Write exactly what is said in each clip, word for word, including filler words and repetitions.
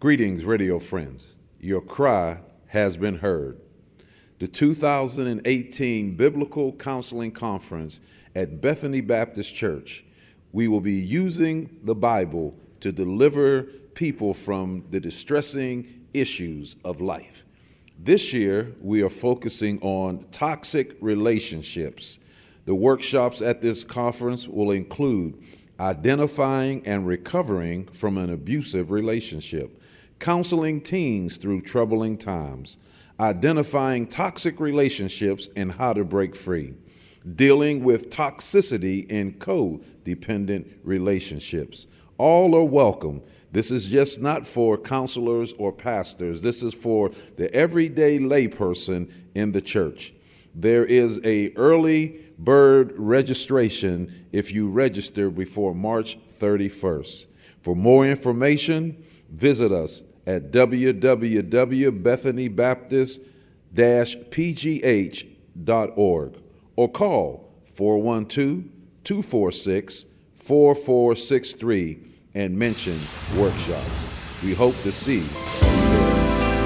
Greetings, radio friends. Your cry has been heard. The two thousand eighteen Biblical Counseling Conference at Bethany Baptist Church. We will be using the Bible to deliver people from the distressing issues of life. This year, we are focusing on toxic relationships. The workshops at this conference will include identifying and recovering from an abusive relationship, counseling teens through troubling times, identifying toxic relationships and how to break free, dealing with toxicity in codependent relationships. All are welcome. This is just not for counselors or pastors. This is for the everyday layperson in the church. There is a early bird registration if you register before March thirty-first. For more information, visit us at w w w dot bethany baptist dash p g h dot org or call four one two, two four six, four four six three and mention workshops. We hope to see you there.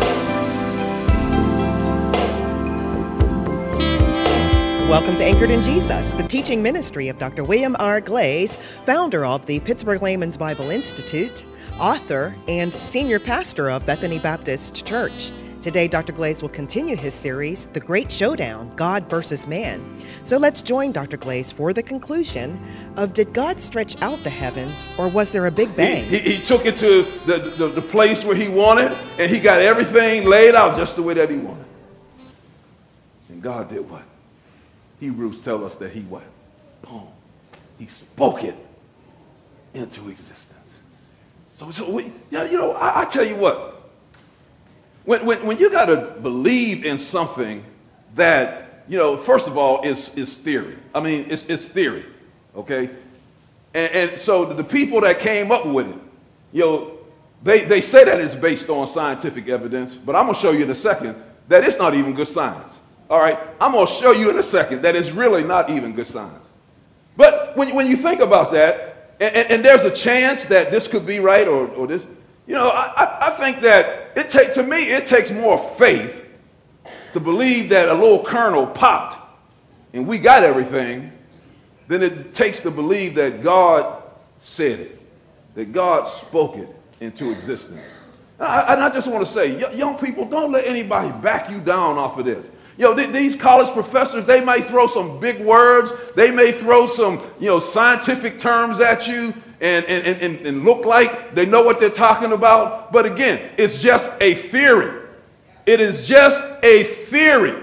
Welcome to Anchored in Jesus, the teaching ministry of Doctor William R. Glaze, founder of the Pittsburgh Layman's Bible Institute, author, and senior pastor of Bethany Baptist Church. Today, Doctor Glaze will continue his series, The Great Showdown, God versus Man. So let's join Doctor Glaze for the conclusion of, did God stretch out the heavens, or was there a big bang? He, he, he took it to the, the, the place where he wanted, and he got everything laid out just the way that he wanted. And God did what? Hebrews tell us that he what? Boom. He spoke it into existence. So, so we, you know, I, I tell you what, when, when, when you got to believe in something that, you know, first of all, is is theory. I mean, it's, it's theory, okay? And, and so the people that came up with it, you know, they, they say that it's based on scientific evidence, but I'm going to show you in a second that it's not even good science. All right, I'm going to show you in a second that it's really not even good science. But when, when you think about that, and, and, and there's a chance that this could be right or, or this, you know, I, I think that it takes, to me, it takes more faith to believe that a little kernel popped and we got everything than it takes to believe that God said it, that God spoke it into existence. And I, and I just want to say, young people, don't let anybody back you down off of this. You know, th- these college professors, they may throw some big words. They may throw some, you know, scientific terms at you and, and, and, and look like they know what they're talking about. But again, it's just a theory. It is just a theory.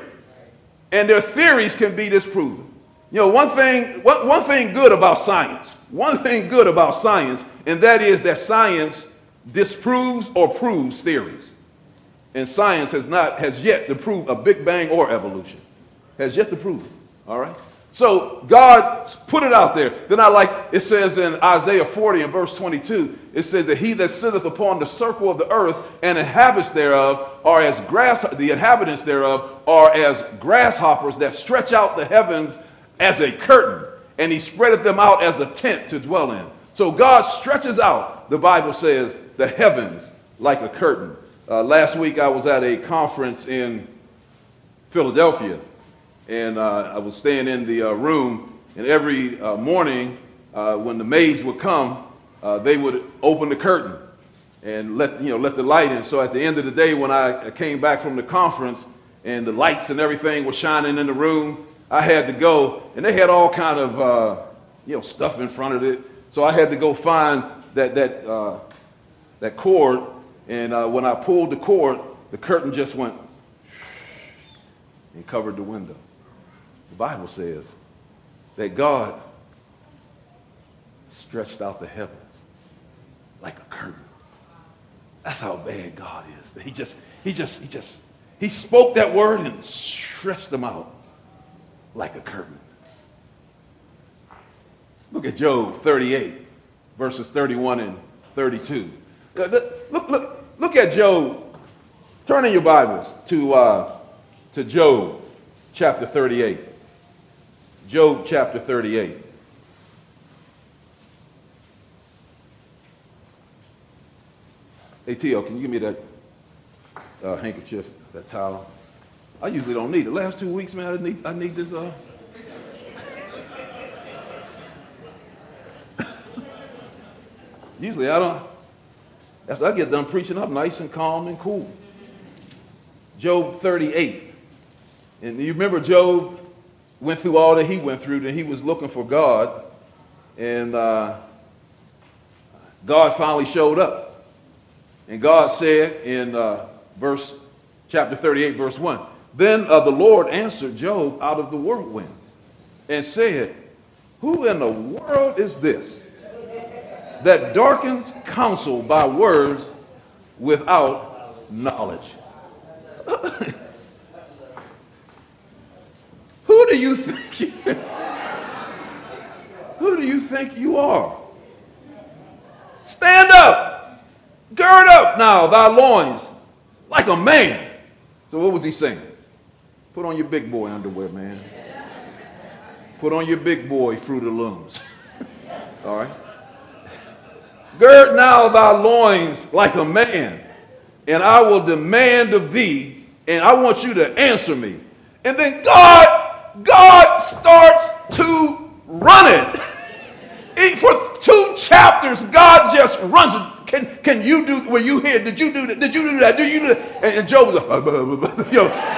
And their theories can be disproven. You know, one thing, one, one thing good about science, one thing good about science, and that is that science disproves or proves theories. And science has not, has yet to prove a Big Bang or evolution. Has yet to prove it, all right? So God put it out there. Then I like, it says in Isaiah forty and verse twenty-two, it says that he that sitteth upon the circle of the earth and inhabits thereof are as grass, the inhabitants thereof are as grasshoppers that stretch out the heavens as a curtain, and he spreadeth them out as a tent to dwell in. So God stretches out, the Bible says, the heavens like a curtain. Uh, last week I was at a conference in Philadelphia, and uh, I was staying in the uh, room, and every uh, morning uh, when the maids would come, uh, they would open the curtain and let, you know, let the light in. So at the end of the day, when I came back from the conference and the lights and everything were shining in the room, I had to go, and they had all kind of uh, you know, stuff in front of it. So I had to go find that that uh, that cord. And uh, when I pulled the cord, the curtain just went and covered the window. The Bible says that God stretched out the heavens like a curtain. That's how bad God is. He just, he just, he just, he spoke that word and stretched them out like a curtain. Look at Job thirty-eight, verses thirty-one and thirty-two. Look, look, look, look at Job. Turn in your Bibles to, uh, to Job chapter thirty-eight. Job chapter thirty-eight. Hey, T L, can you give me that uh, handkerchief, that towel? I usually don't need it. Last two weeks, man, I need, I need this. Uh... usually I don't. After I get done preaching, I'm nice and calm and cool. Job thirty-eight. And you remember Job went through all that he went through, then he was looking for God. And uh, God finally showed up. And God said in uh, verse, chapter thirty-eight, verse one, then uh, the Lord answered Job out of the whirlwind and said, who in the world is this that darkens counsel by words without knowledge? Who do you think you, who do you think you are? Stand up, gird up now thy loins like a man. So what was he saying? Put on your big boy underwear, man. Put on your big boy Fruit of the Looms. All right? Gird now thy loins like a man, and I will demand of thee, and I want you to answer me. And then God, God starts to run it. He, for two chapters, God just runs it. Can, can you do, were you here? Did you do that? Did you do that? Do you do that? And, and Job was like, you know.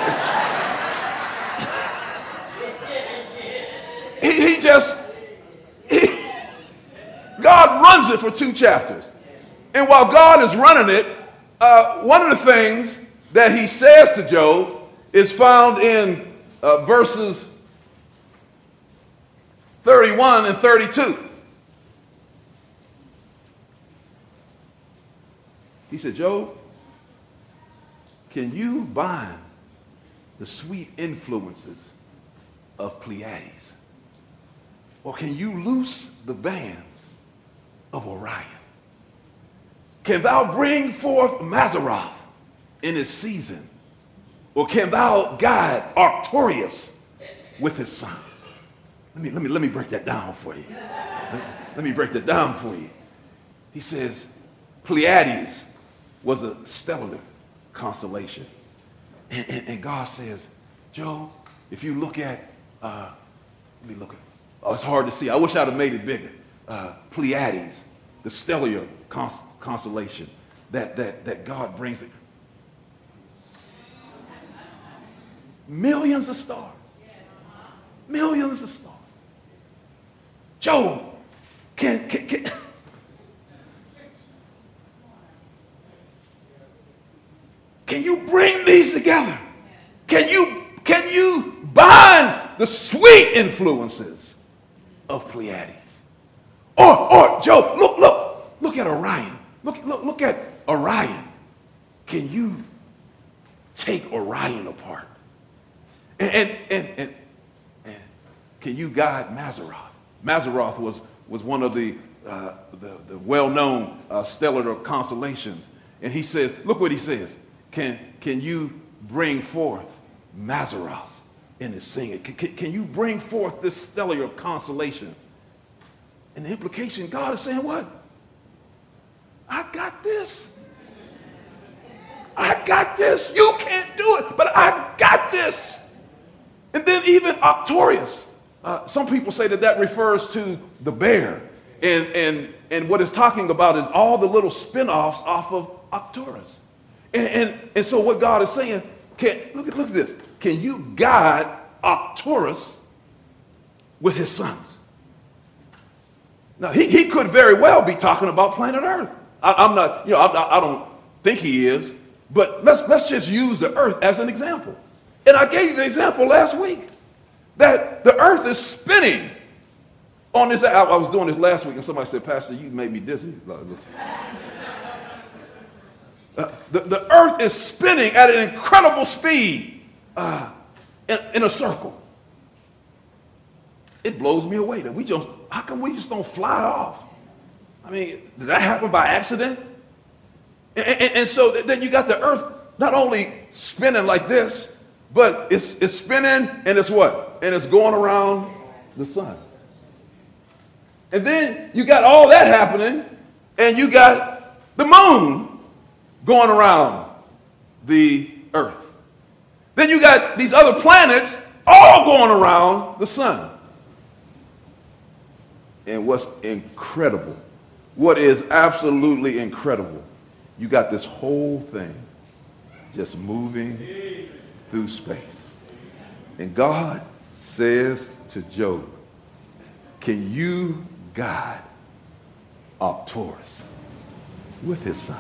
he, he just, he, God runs it for two chapters. And while God is running it, uh, one of the things that he says to Job is found in uh, verses thirty-one and thirty-two. He said, Job, can you bind the sweet influences of Pleiades? Or can you loose the bands of Orion? Can thou bring forth Mazzaroth in his season? Or can thou guide Arcturus with his sons? Let me, let me, let me break that down for you. Let, let me break that down for you. He says, Pleiades was a stellar constellation. And, and, and God says, Job, if you look at, uh, let me look at, oh, it's hard to see. I wish I'd have made it bigger. Uh, Pleiades, the stellar cons- constellation that, that, that God brings it. Millions of stars. Millions of stars. Job, can, can, can Can you bring these together? Can you, can you bind the sweet influences of Pleiades? Or, or Job, look, look, look at Orion. Look, look, look at Orion. Can you take Orion apart? And, and, and, and, and can you guide Mazzaroth? Mazzaroth was, was one of the, uh, the, the well-known uh, stellar constellations. And he says, look what he says. Can, can you bring forth Mazzaroth in his singing? Can, can, can you bring forth this stellar constellation? And the implication, God is saying what? I got this. I got this. You can't do it, but I got this. And then even Arcturus. Uh, some people say that that refers to the bear. And, and, and what it's talking about is all the little spin-offs off of Arcturus. And, and, and so what God is saying, can, look, at, look at this. Can you guide Arcturus with his sons? Now, he, he could very well be talking about planet Earth. I, I'm not, you know, I, I don't think he is. But let's, let's just use the Earth as an example. And I gave you the example last week that the Earth is spinning on this. I, I was doing this last week and somebody said, Pastor, you made me dizzy. Uh, the, the earth is spinning at an incredible speed uh, in, in a circle. It blows me away that we just, how come we just don't fly off? I mean, did that happen by accident? And, and, and so then you got the earth not only spinning like this, but it's, it's spinning and it's what? And it's going around the sun. And then you got all that happening and you got the moon going around the earth. Then you got these other planets all going around the sun. And what's incredible, what is absolutely incredible, you got this whole thing just moving through space. And God says to Job, can you guide Arcturus with his sons?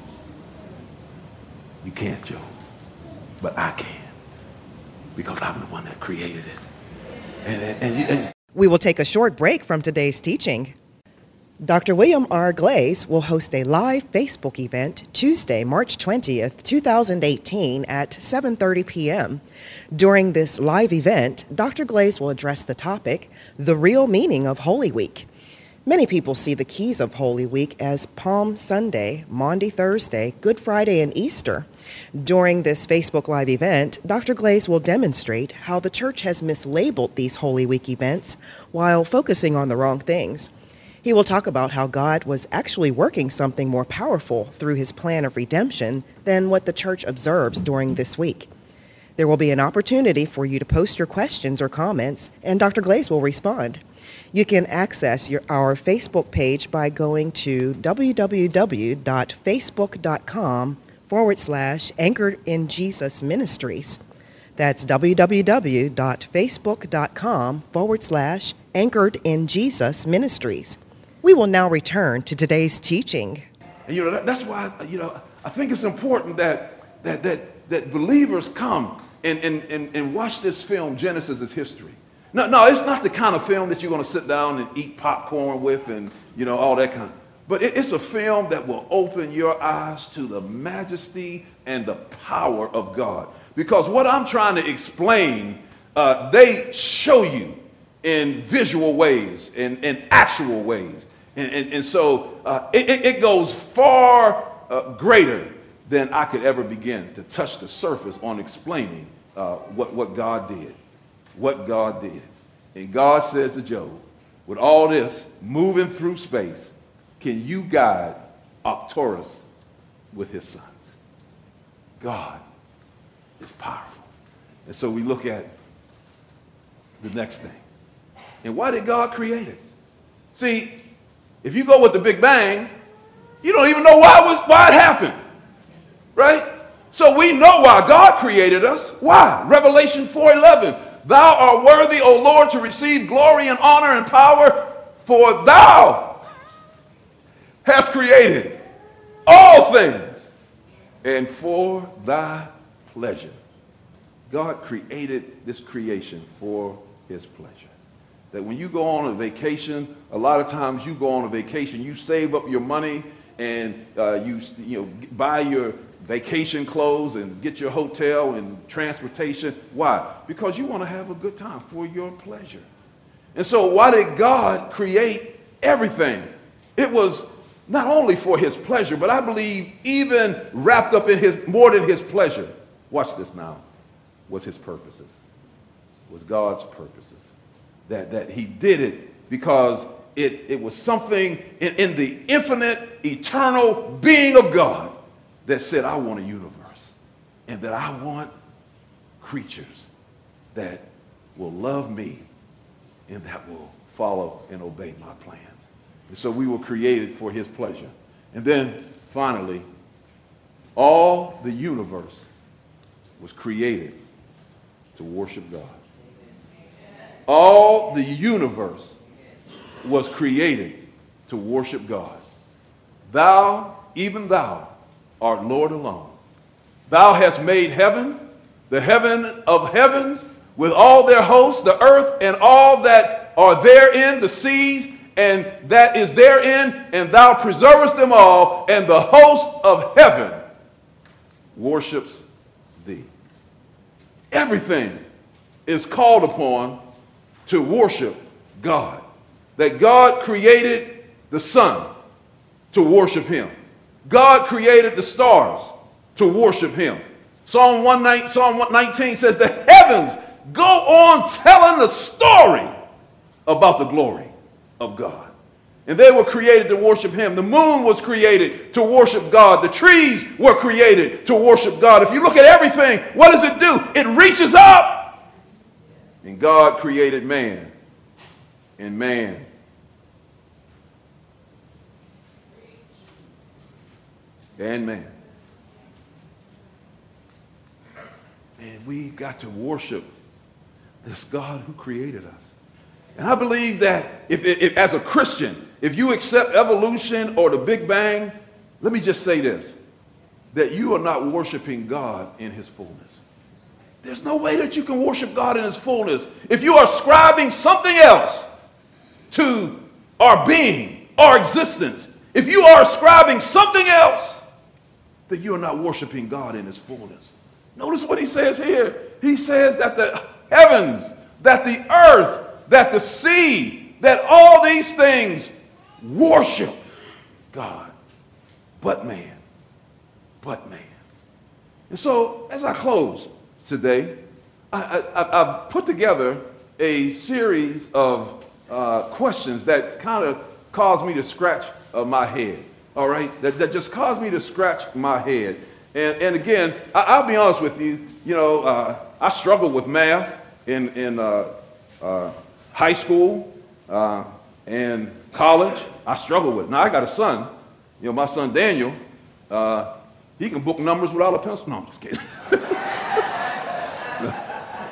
You can't, Job, but I can, because I'm the one that created it. And, and, and, you, and We will take a short break from today's teaching. Doctor William R. Glaze will host a live Facebook event Tuesday, March twentieth, two thousand eighteen at seven thirty p.m. During this live event, Doctor Glaze will address the topic, The Real Meaning of Holy Week. Many people see the keys of Holy Week as Palm Sunday, Maundy Thursday, Good Friday, and Easter. During this Facebook Live event, Doctor Glaze will demonstrate how the church has mislabeled these Holy Week events while focusing on the wrong things. He will talk about how God was actually working something more powerful through his plan of redemption than what the church observes during this week. There will be an opportunity for you to post your questions or comments, and Doctor Glaze will respond. You can access your, our Facebook page by going to www.facebook.com forward slash Anchored in Jesus Ministries. That's www.facebook.com forward slash Anchored in Jesus Ministries. We will now return to today's teaching. And, you know, that, that's why, you know, I think it's important that that that, that believers come and, and, and, and watch this film, Genesis is History. No, no, it's not the kind of film that you're going to sit down and eat popcorn with and, you know, all that kind of. But it, it's a film that will open your eyes to the majesty and the power of God. Because what I'm trying to explain, uh, they show you in visual ways, in, in actual ways. And, and, and so uh, it, it goes far uh, greater than I could ever begin to touch the surface on explaining uh, what, what God did. What God did. And God says to Job, with all this moving through space, can you guide Arcturus with his sons? God is powerful. And so we look at the next thing. And why did God create it? See, if you go with the Big Bang, you don't even know why it, was, why it happened. Right? So we know why God created us. Why? Revelation four eleven. Thou art worthy, O Lord, to receive glory and honor and power, for thou hast created all things, and for thy pleasure. God created this creation for his pleasure. That when you go on a vacation, a lot of times you go on a vacation, you save up your money and uh, you, you know, buy your vacation clothes and get your hotel and transportation. Why? Because you want to have a good time for your pleasure. And so why did God create everything? It was not only for his pleasure, but I believe even wrapped up in his, more than his pleasure. Watch this now. Was his purposes. Was God's purposes. That, that he did it because it, it was something in, in the infinite, eternal being of God that said, I want a universe, and that I want creatures that will love me and that will follow and obey my plans. And so we were created for his pleasure. And then finally, all the universe was created to worship God. All the universe was created to worship God. Thou, even thou, art Lord alone. Thou hast made heaven, the heaven of heavens, with all their hosts, the earth and all that are therein, the seas, and that is therein, and thou preservest them all, and the host of heaven worships thee. Everything is called upon to worship God. That God created the sun to worship him. God created the stars to worship him. Psalm one nineteen says the heavens go on telling the story about the glory of God. And they were created to worship him. The moon was created to worship God. The trees were created to worship God. If you look at everything, what does it do? It reaches up. And God created man. And man. And man. And we've got to worship this God who created us. And I believe that if, if, as a Christian, if you accept evolution or the Big Bang, let me just say this, that you are not worshiping God in his fullness. There's no way that you can worship God in his fullness if you are ascribing something else to our being, our existence. If you are ascribing something else, then you are not worshiping God in his fullness. Notice what he says here. He says that the heavens, that the earth, that the sea, that all these things worship God, but man, but man. And so as I close today, I, I, I've put together a series of uh, questions that kind of caused me to scratch uh, my head, all right? That, that just caused me to scratch my head. And, and again, I, I'll be honest with you, you know, uh, I struggled with math in, in uh, uh, high school uh, and college. I struggled with it. Now, I got a son, you know, my son Daniel, uh, he can book numbers without a pencil. No, I'm just kidding. no.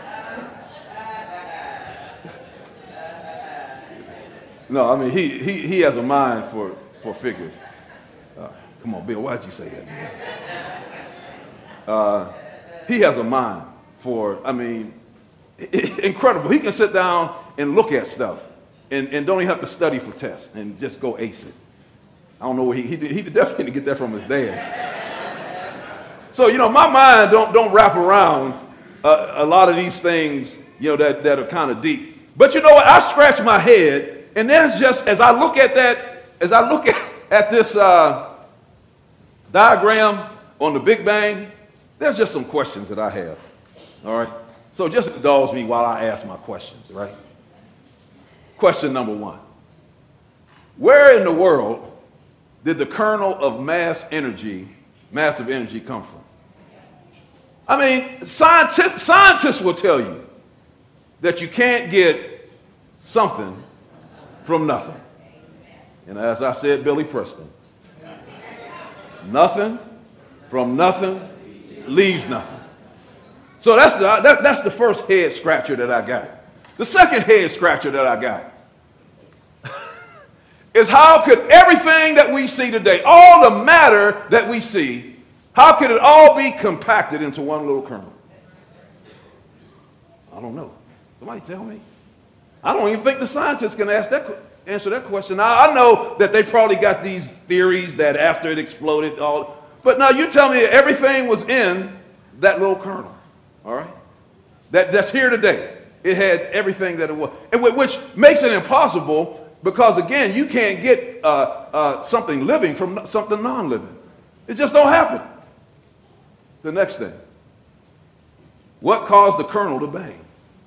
no, I mean, he, he, he has a mind for, for figures. Uh, come on, Bill, why'd you say that, man? Uh, he has a mind for, I mean, incredible. He can sit down and look at stuff and, and don't even have to study for tests and just go ace it. I don't know where he, he, he definitely didn't get that from his dad. So, you know, my mind don't, don't wrap around uh, a lot of these things, you know, that, that are kind of deep. But you know what? I scratch my head, and there's just, as I look at that, as I look at, at this uh, diagram on the Big Bang, there's just some questions that I have, all right? So just indulge me while I ask my questions, right? Question number one. Where in the world did the kernel of mass energy, massive energy come from? I mean, scientists, scientists will tell you that you can't get something from nothing. And as I said, Billy Preston, nothing from nothing leaves nothing. So that's the, that, that's the first head scratcher that I got. The second head scratcher that I got is how could everything that we see today, all the matter that we see, how could it all be compacted into one little kernel? I don't know. Somebody tell me. I don't even think the scientists can ask that, answer that question. Now, I know that they probably got these theories that after it exploded, all, but now you tell me that everything was in that little kernel, all right? That, that's here today. It had everything that it was, and which makes it impossible because, again, you can't get uh, uh, something living from something non-living. It just don't happen. The next thing. What caused the kernel to bang?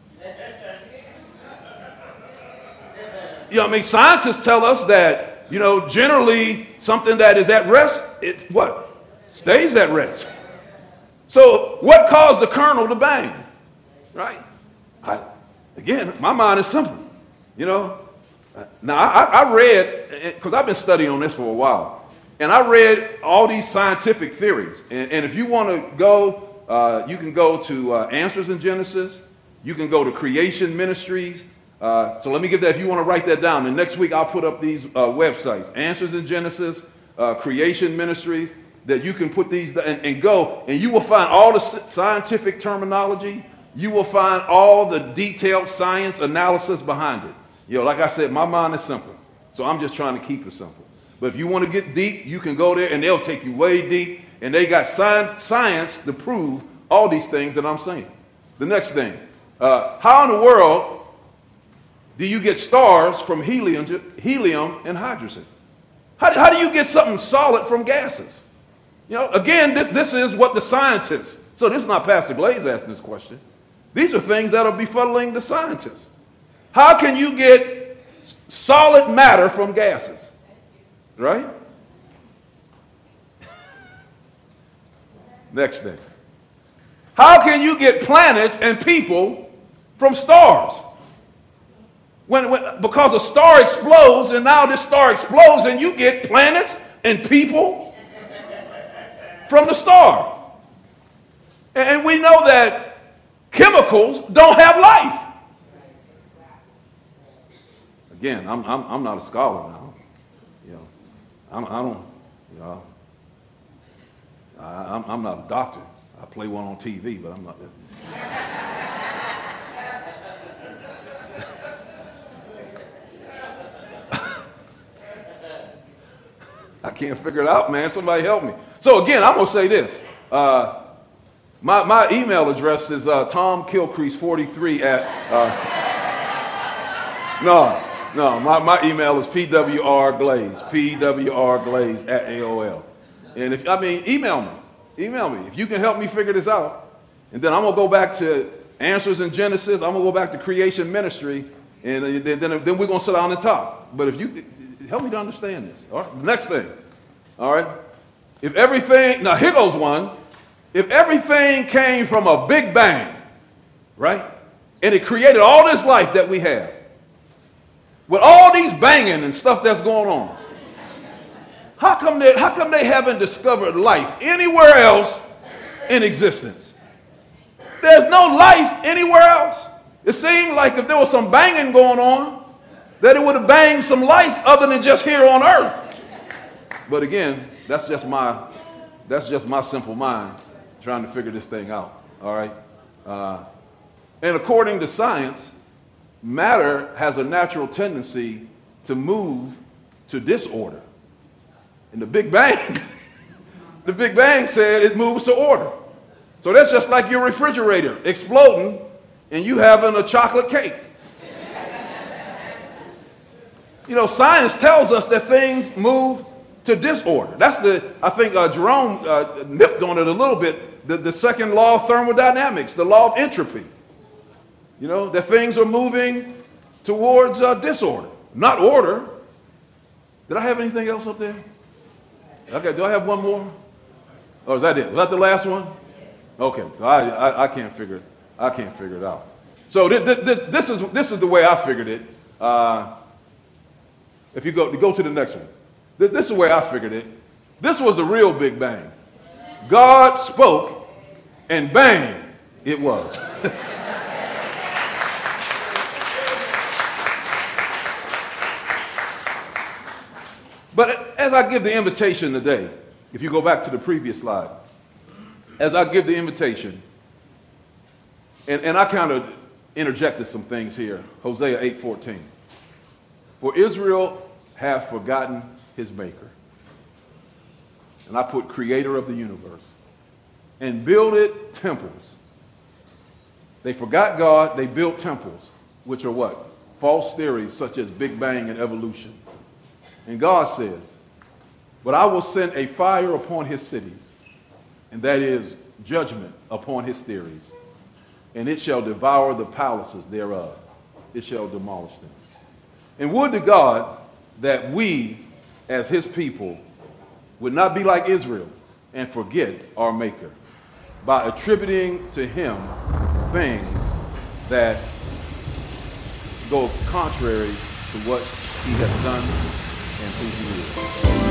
You know, I mean, scientists tell us that, you know, generally something that is at rest, it what? Stays at rest. So what caused the kernel to bang? Right? I, again, my mind is simple. You know, now I, I read, because I've been studying on this for a while, and I read all these scientific theories. And, and if you want to go, uh, you can go to uh, Answers in Genesis. You can go to Creation Ministries. Uh, so let me give that, if you want to write that down. And next week I'll put up these uh, websites, Answers in Genesis, uh, Creation Ministries, that you can put these and, and go, and you will find all the scientific terminology. You will find all the detailed science analysis behind it. You know, like I said, my mind is simple, so I'm just trying to keep it simple. But if you want to get deep, you can go there, and they'll take you way deep, and they got science, science to prove all these things that I'm saying. The next thing, uh, how in the world do you get stars from helium, to, helium and hydrogen? How, how do you get something solid from gases? You know, again, this, this is what the scientists, so this is not Pastor Glaze asking this question. These are things that are befuddling the scientists. How can you get solid matter from gases? right? Next thing. How can you get planets and people from stars? When, when, because a star explodes, and now this star explodes, and you get planets and people from the star. And, and we know that chemicals don't have life. Again, I'm, I'm, I'm not a scholar now. You know, I'm, I don't, you know, I, I'm, I'm not a doctor. I play one on T V, but I'm not. I can't figure it out, man. Somebody help me. So again, I'm gonna say this. Uh, my my email address is uh, Tom Kilcrease forty-three at. Uh, no, no. My, my email is P W R Glaze, P W R Glaze at A O L. And if I mean, email me, email me if you can help me figure this out. And then I'm gonna go back to Answers in Genesis. I'm gonna go back to Creation Ministry, and then then, then we're gonna sit down and talk. But if you help me to understand this. All right. Next thing. All right. If everything, now here goes one. If everything came from a big bang, right, and it created all this life that we have, with all these banging and stuff that's going on, how come they, how come they haven't discovered life anywhere else in existence? There's no life anywhere else. It seemed like if there was some banging going on, that it would have banged some life other than just here on earth. But again, that's just my that's just my simple mind trying to figure this thing out. All right. Uh, and according to science, matter has a natural tendency to move to disorder. And the Big Bang, the Big Bang said it moves to order. So that's just like your refrigerator exploding and you having a chocolate cake. You know, science tells us that things move to disorder. That's the, I think uh, Jerome uh, nipped on it a little bit, the, the second law of thermodynamics, the law of entropy. You know, that things are moving towards uh, disorder, not order. Did I have anything else up there? Okay, do I have one more? Oh, is that it? Was that the last one? Okay, so I, I, I can't figure it. I can't figure it out. So th th th this is this is the way I figured it. Uh, if you go, you go to the next one. Th this is the way I figured it. This was the real Big Bang. God spoke, and bang, it was. But as I give the invitation today, if you go back to the previous slide, as I give the invitation, and, and I kind of interjected some things here, Hosea eight fourteen. For Israel hath forgotten his maker. And I put creator of the universe. And builded temples. They forgot God, they built temples, which are what? False theories such as Big Bang and evolution. And God says, but I will send a fire upon his cities, and that is judgment upon his theories, and it shall devour the palaces thereof. It shall demolish them. And would to God that we, as his people, would not be like Israel and forget our Maker by attributing to him things that go contrary to what he has done and who he is.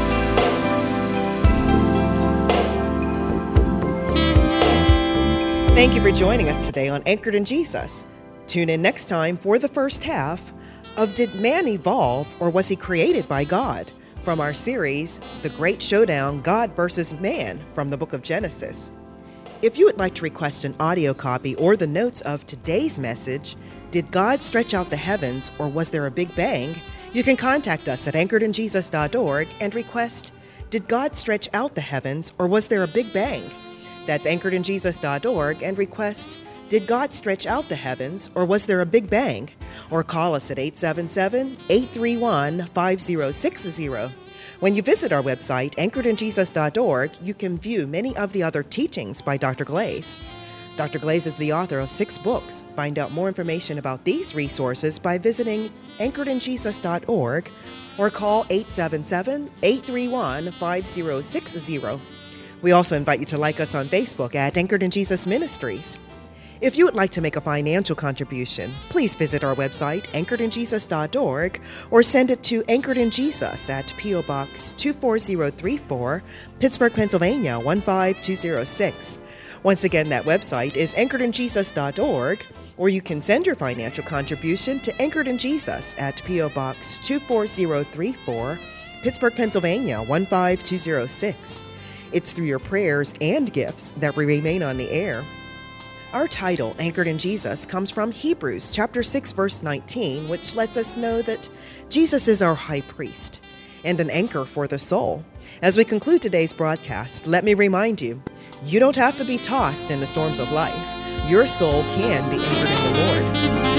Thank you for joining us today on Anchored in Jesus. Tune in next time for the first half of Did Man Evolve or Was He Created by God? From our series, The Great Showdown, God versus Man, from the book of Genesis. If you would like to request an audio copy or the notes of today's message, Did God Stretch Out the Heavens or Was There a Big Bang? You can contact us at anchored in jesus dot org and request, Did God Stretch Out the Heavens or Was There a Big Bang? That's anchored in jesus dot org and request, Did God Stretch Out the Heavens or Was There a Big Bang? Or call us at eight seven seven, eight three one, five zero six zero. When you visit our website, anchored in jesus dot org, you can view many of the other teachings by Doctor Glaze. Doctor Glaze is the author of six books. Find out more information about these resources by visiting anchored in jesus dot org or call eight seven seven, eight three one, five zero six zero. We also invite you to like us on Facebook at Anchored in Jesus Ministries. If you would like to make a financial contribution, please visit our website, anchored in jesus dot org, or send it to Anchored in Jesus at P O Box two four zero three four, Pittsburgh, Pennsylvania one five two zero six. Once again, that website is anchored in jesus dot org, or you can send your financial contribution to Anchored in Jesus at P O Box two four zero three four, Pittsburgh, Pennsylvania one five two zero six. It's through your prayers and gifts that we remain on the air. Our title, Anchored in Jesus, comes from Hebrews chapter six, verse nineteen, which lets us know that Jesus is our high priest and an anchor for the soul. As we conclude today's broadcast, let me remind you, you don't have to be tossed in the storms of life. Your soul can be anchored in the Lord.